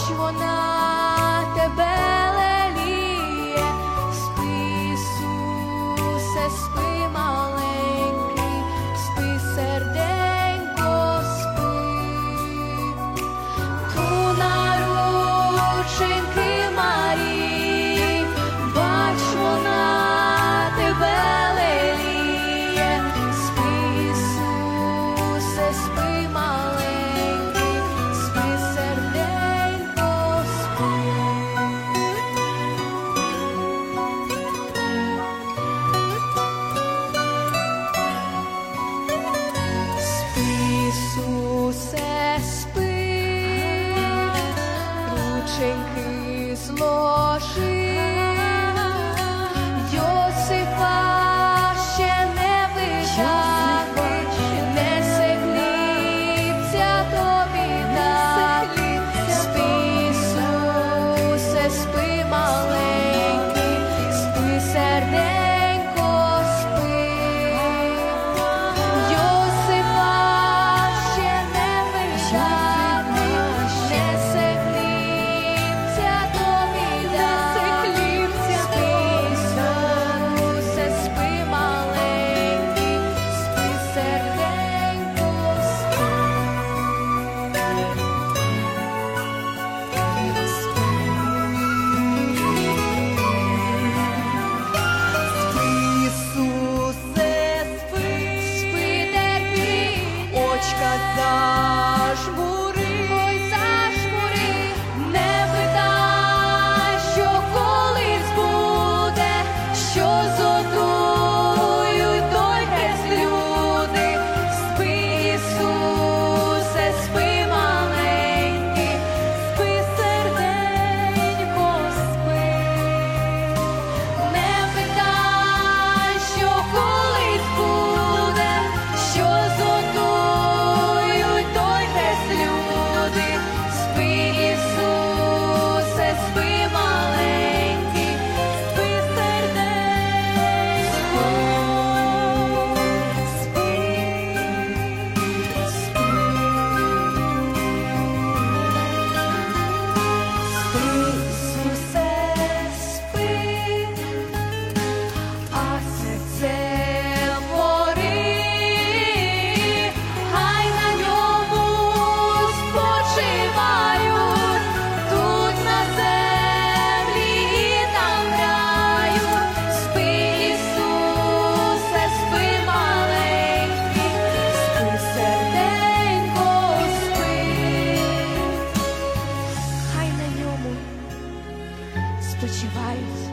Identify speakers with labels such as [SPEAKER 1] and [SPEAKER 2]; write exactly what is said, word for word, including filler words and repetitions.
[SPEAKER 1] вона тебе леліє. Спи, Ісусе, спи, маленький, спи, серденько, спи. Ту на рученьки Марії, бач, вона тебе леліє. Спи, Ісусе, спи, маленький, спи, серденько, спи. Спи, Ісусе, спи, рученьки зложи. Йосипа ще не видати, несе хлібця тобі дати. Спи, Ісусе, спи, маленький, спи, серденько, спи. Йосипа ще не видати, несе хлібця тобі дати. Спи, Ісусе, спи, маленький, спи, серденько, спи.
[SPEAKER 2] Ісусе, спи,
[SPEAKER 1] Спи, терпи,
[SPEAKER 2] очка зажмури,
[SPEAKER 1] ой, зажмури, не питай, що колись буде, що згодують тільки люди. Спи, Ісусе, спи, маленький, спи, серденько, спи. Не питай, що колись буде, що згодують тільки люди. Спи, Ісусе, спи, маленький, спи, серденько, спи, спи, Ісусе, спи, а серце твори, хай на ньому спочивають, тут на землі і там в раю. Спи, Ісусе, спи, маленький, спи, серденько, спи, хай на ньому спочивають